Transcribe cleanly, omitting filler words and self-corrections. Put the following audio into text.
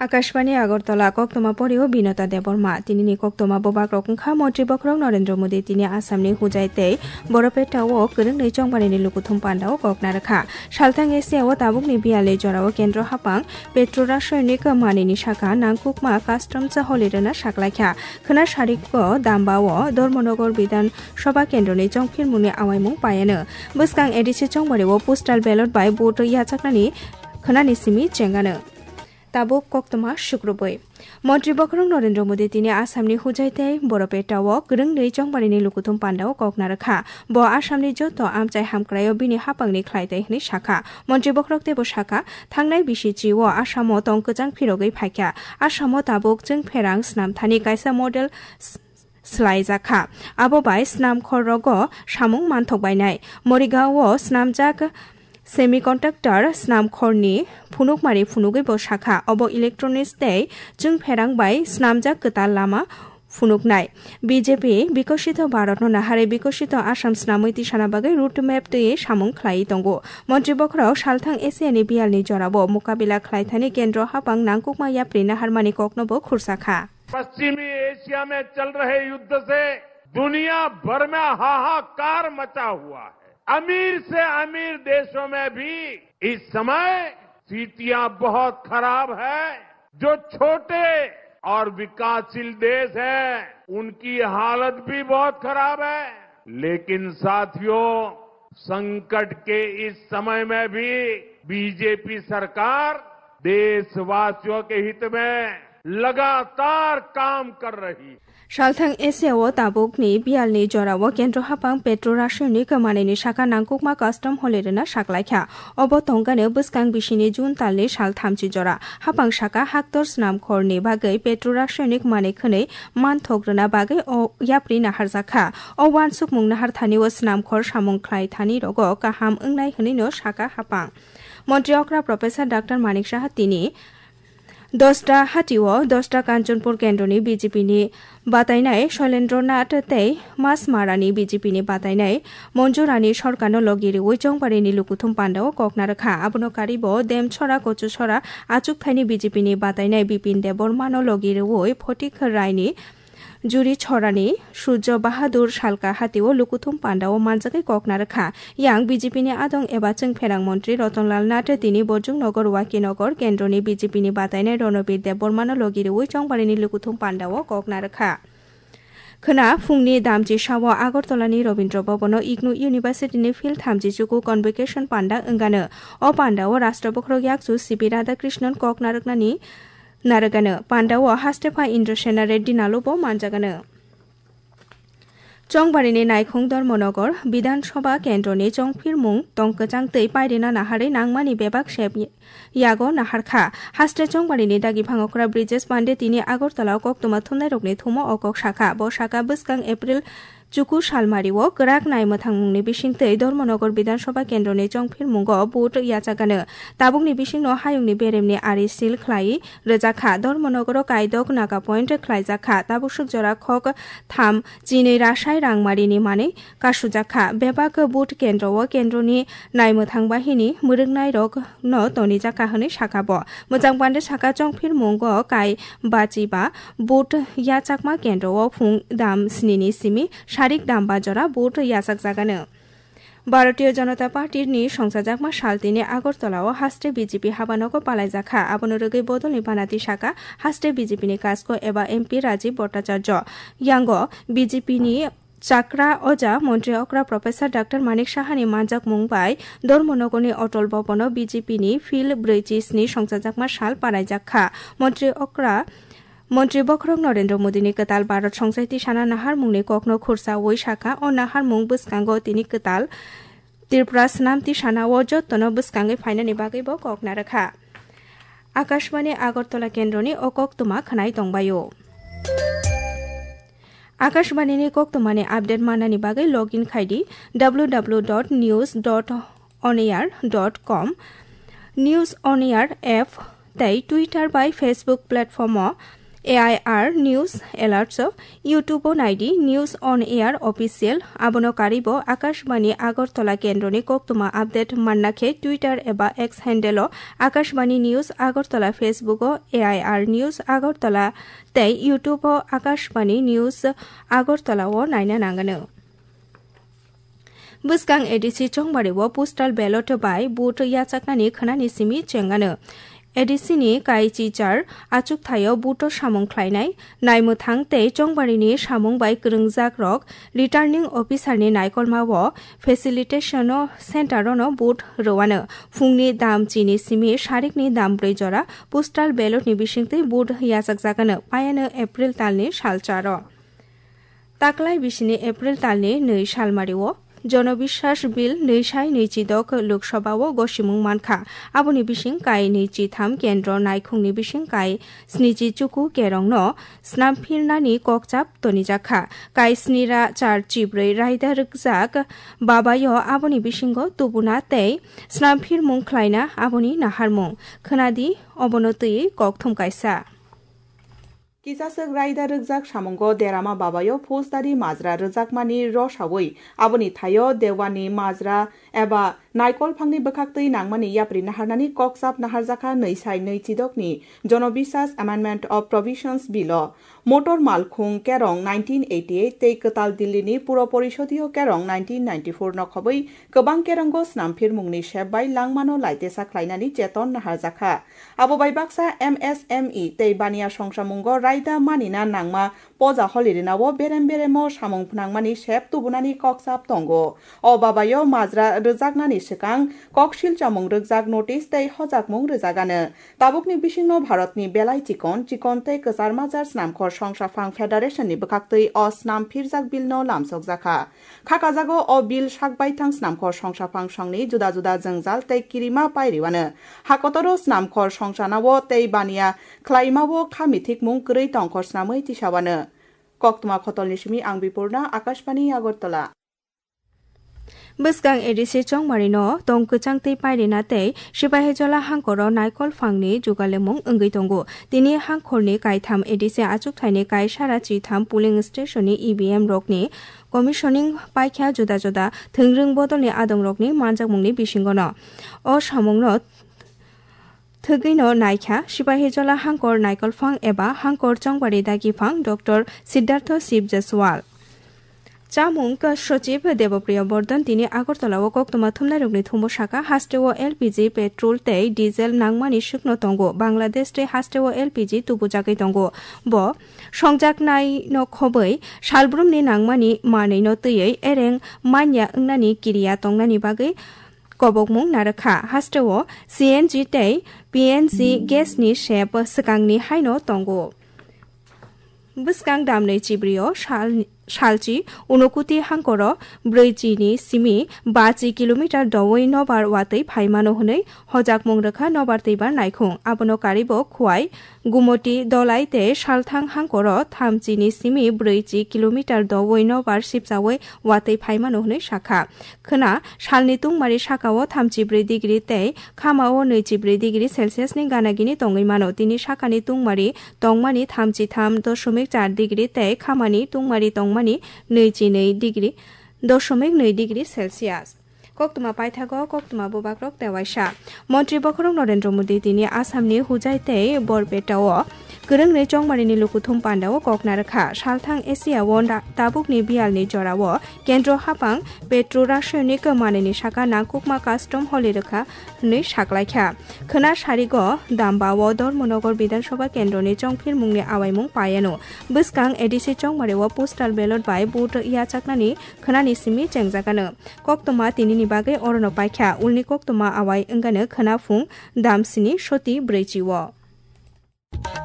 আকাশবাণী আগরতলা কক্তমা পরেও বিনতা দেববর্মা তিনি কক্তমা ববাক রকংখা মন্ত্রী বক্রং নরেন্দ্র মোদী তিনি আসামনি হুজাইতে বরপেটাও গরংनै চংবারিনি লুকুথুম পান্ডাও ককনারখা সালথাং এসিয়াও তাবুকনি বিয়ালে জরাও কেন্দ্র হাপাং পেট্রো রাসায়নিক মানিনি শাখা নাংকুকমা কাস্টম চাহলিরনা সাকলাইখা খনা সারিক দামবাও ধর্মনগর বিধান সভা কেন্দ্রনি চংফিরমুনি আওয়াইমুং পায়ানো বসকাং এডিসি চংবারিও পোস্টাল ব্যালট বাই ভোট ইয়াচাকনানি খনানি সিমি চেঙ্গানো তাবুক কক্তমা শুক্রবৈ মন্ত্রী বক্রং নরেন্দ্র মোদী তিনি আসামনি হুজাইতে বরপেটাও গরংनै চংবারিনি লুকুথুম পান্ডাও ককনারখা ব আসামনি যত আমচাই হামক্রায় বিনি হাপাংনি খ্লাইতে হনি শাখা মন্ত্রী বক্রক দেব শাখা থাংনাই বিসিচি ও আসামো তংকজাং ফিরগৈ ফাইকা আসামো তাবুক जों फेरां स्नामथानि कायसा मडेल स्लाइजाखा आबोबाय स्नाम खरग सामुं मानथकबायनाय मरिगांव स्नामजाक सेमिकन्डाक्टर स्नामखरनि फुनुकमारि फुनुगैब शाखा अब इलेक्ट्रनिक्स दे जों फेरांबाय स्नामजाक गोताल लामा फुनुकनाय बीजेपी विकसित भारत नाहारे विकसित आसाम स्नामैति सानाबागै रुट मैप दे सामुं ख्लाई दंगो मन्त्रि बखराव सालथां एसियानि बियालनि जराबो मुकाबिला ख्लाइथानि केन्द्र हापां नांकुकमा याप्रि नाहारमानि ककनबो खुरसाखा पश्चिमी एशिया में चल रहे युद्ध से दुनिया भर में हाहाकार मचा हुआ है अमीर से अमीर देशों में भी इस समय स्थितियां बहुत खराब है जो छोटे और विकासशील देश हैं उनकी हालत भी बहुत खराब है लेकिन साथियों संकट के इस समय में भी बीजेपी सरकार देशवासियों के हित में लगातार काम कर रही है सालथां एसियाओ ताबुकनि बियालनि जराओ केन्द्र हापां पेट्रो रासायनिक मानिनि शाखा नांकुकमा कास्टम हलिरना साकलाइखा अब तंगानो बसकां बिसिनि जुन तालनि साल थामजि जरा हापां शाखा हाक्टर स्नामखरनि बागै पेट्रो रासायनिक मानि खनै मानथग्रना बागै याप्रि नाहारजाखा अ वानसुक मुं नाहारथानि व स्नामखर सामुं ख्लाइथानि रग काहाम ओंनाय हनैनो शाखा हापां मन्त्री अक्रा प्रोफेसर डाक्टर मानिक साहा तिनि 10टा हाटिओ 10टा कांचनपुर केन्द्रनि बीजेपीनि बातायनाय शैलेन्द्रनाथ तै मासमारानि बीजेपीनि बातायनाय मन्जुरानि सरकारनो लगिरि वैचंबारिनि लुकुथुम पान्डाव ककनारखा आबनो कारिबो देमछरा कचुछरा आचुकथाइनि बीजेपीनि बातायनाय बिपिन देबबर्मानो लगिरि वै फटिक रायनि जुरी छरानि सूर्य बाहादुर सालका हातिओ लुकुथुम पान्डाव मानजाकै ककनारखा यां बीजेपीनि आदं एबा जों फेरां मन्त्री रतनलाल नाथ तिनि बजुं नगर वाकिनगर केन्द्रनि बीजेपीनि बातायनाय रणबीर देबबर्मानो लगिरि वैचंबारिनि लुकुथुम पान्डाव ककनारखा खोना फुंनि दामजि साव आगरतलानि रवीन्द्र भवनो इग्नु इउनिभार्सिटिनि फिल्ड थामजि जुगु कनभकेशन पान्डा ओंगानो अ पान्डाव राष्ट्रपक्र याकजु सिबि राधाकृष्णन ककनारकनानि नारगानो पान्डाव हास्टेफा इन्द्रसेना रेड्डी नालुबो मानजागानो चंबारिनि नायखं धर्मनगर विधानसभा केन्द्रनि चंफिरमुं तंकजां तै पायरिना नाहारै नांमानि बेबाक सेब यागो नाहारखा हास्टे चंबारिनि दागि भांगकरा ब्रिजेश पांडे तिनि आगरतला कक्तमा थुमनाय रगनि थुमो अकक शाखा ब शाखा बसकां एप्रिल चुकु सालमारिओ गराक नायमथांमुंनि बिसिंतै धर्मनगर विधानसभा केन्द्रनि चंफिरमुंग बुट याचागानो ताबुकनि बिसिंनो हायुंनि बेरेमनि आरि सिल ख्लाई रोजाखा धर्मनगर कायदक नागा पइन्ट ख्लाइजाखा ताबुसुक जरा खक थाम जिनै रासाय रांमारिनि माने कासुजाखा बेबाक बुट केन्द्रओ केन्द्रनि नायमथां बाहिनी मोरोंनाय रग न तनिजाखा हनै साखाब मोजां बान्दे साखा चंफिरमुंग काय बाजिबा बुट याचाकमा केन्द्रओ फुं दाम स्निनि सिमी सारिक दाम बाजरा बुट याचाक जागानो भारतीय जनता पार्टीनि संसाजाकमा सालतिनि आगरतलाव हास्टे बीजेपी हाबानोको पालायजाखा आबनो रगै बदलनि बानाति शाखा हास्टे बीजेपीनि कास्को एबा एमपी राजीव भट्टाचार्य यांगो बीजेपीनि चाक्रा अजा मन्त्री अक्रा प्रोफेसर डाक्टर मानिक साहानि मानजाक मुंबाइ धर्मनगरनि अटल भवनो बीजेपीनि फिल्ड 47नि संसाजाकमा साल पालायजाखा मन्त्री बखरं नरेन्द्र मोदीनि कताल भारत संसाइति साना नाहार मुंनि ककनो खुरसा वै शाखा अ नाहार मुं बसकांगो तिनि कताल त्रिपुरा स्नामति साना व जतनो बसकांगै फाइनानि बागैबो ककनारखा आकाशवाणी आगरतला केन्द्रनि अकक्तमा खनाय दंबायो आकाशवाणीनि कक्तमानि आपडेट मानानि बागै लगइन खायदि www.news.onair.com news on air app तै ट्विटर बाय Facebook platform AIR News Alerts YouTube নাইডি News on Air Official abono karibo Akashbani Agartala Kendroni koktuma update mannakhe Twitter eba X handle Akashbani News Agartala Facebook AIR News Agartala tei YouTube Akashbani News Agartala o naina nangano Buskang ADC Chongbari wo postal ballot by boot yachaknani khanani simi chengano ADC ni kaichi char achuk thayo buto samung khlainai naimmuthang tei chongbari ni samung bai krungjak rok returning officer ni naikolma wo facilitation center no boot rowano fungni dam chini simi sharik ni dam 4 jora postal ballot ni bisingtei boot yachakjakano payano April talni salcharo taklai bisini April talni 2 salmariwo জনবিশ্বাস বিল 226 লোকসভাও গসিমুং মানখা আবনি বিসিং কাই 23 কেন্দ্র নাইখুংনি বিসিং কাই 74 কেরং ন স্নামফিরনানি ককচাপ তনিজাখা কাই স্নিরা 4 চিব্रै রাইদা রুকজাক বাবায় আবনি বিসিংগ তুবুনা তেই স্নামফির মুং খ্লাইনা আবনি নাহারমুং খনাদি অবনতই ককথুম কাইসা Kisasek raida rukjak samungo derama babayo fosdari majra rukjakmani rosawoi aboni thayo dewani majra eba naikol phangni bokhaktui nangmani yapri naharnani kokchap naharjaka 226 ni jonobishas amendment of provisions bill motor malkhung kerong 1988 tei katal Delhi ni puro porishodiyo kerong 1994 no khoboi kobang kerango snamphir mungni shebai langmano laitesa khlainani cheton naharjaka abo bai baksa MSME tei bania songsamungo raida manina nangma poja holirinawo berem beremo samung phnangmani shep tubunani kokchap tongo o babayo majra rukjaknani sikang kokshil chamung rukjak notice tei hojakmung rukjagano tabukni bisingno bharatni belai chikon tei kacharmajar snamkhor songsafang federation ni bokhaktui o snamphirjak bill no lamsokjaka khakajago o bill sakbaithang snamkhor songsafang songni juda juda jongjal tei kirima pairiwano hakotoro snamkhor songsanawo tei bania khlaimawo khamithik mung krei tongkhor snamoi tisawano koktuma khotolni simi ang bipurna Akashbani Agartala Buskang ADC Chongmari no tongkuchang tei pairina tei Sipahijola hangkoro naikol phangni jugalemung ongoi tongo tini hangkhorni kaitham ADC achuk thaini kai sara chitham polling station ni EVM rokni commissioning paikha juda juda thungrung bodolni adong rokni manjakmungni bisingono o samungno Thugino naikha Sipahijola hangkor naikol phang eba hangkor Chongbari dagi phang Dr. Siddhartha Shiv Jaswal Chamung সচিব দেবপ্রিয় বর্ধন তিনি আগরতলা ও কোকতমা থুমনারুগনি থুমো শাখা হাস্টেও LPG petrol তেই diesel নাংমানি শুকনো তঙ্গো বাংলাদেশ তে হাস্টেও এলপিজি তুবুজাগৈ তঙ্গো ব সংজাকনাই ন খबै সালব্রুমনি নাংমানি মাनै ন তৈयै এরেং মানয়া ওংনানি কিরিয়া তংনানি বাগৈ কবকমুং নারখা হাস্টেও সিএনজি তেই পিএনজি গ্যাসনি শেপ sikangni haino tongo Buskang damnei chibrio Shalchi unokuti hangkoro 4 ni simi 5 kilometer dawai nobar watei phaimano hunei hojakmung rakha nobar teibar naikhung abono karibo khwai gumoti dolai te salthang hangkoro 3 ni simi 4 kilometer dawai nobar sipjawai watei phaimano hunei shakha khna salni tungmari shakao 34 degree tei khamao 24 degree celsius ni ganagini tongoi mano tini shakani tungmari tongmani 33.4 degree tei khamani tungmari Mani 22 degree 2 degree Celsius koktuma paithago koktuma bobakrok tewaisa Montri Bokrong Narendra Modi tini Asamni hujaitei Borpetao Gurungnei Chongmarini lukuthum pandao koknarakha salthang Asia wonda tabukni bialni jorao kendro hapang petro rasayonik manini shaka nangkukma custom holirakha nei saklaikha khna sarigo dambawo Dharmonogor Bidhansabha kendroni chongphir mungni awaimung payano buskang ADC Chongmareo postal ballot by boot yachaknani khnani simi chengjagano koktuma tinini bagei orono paikha ulni koktuma awai engano khna phung damsini shoti 4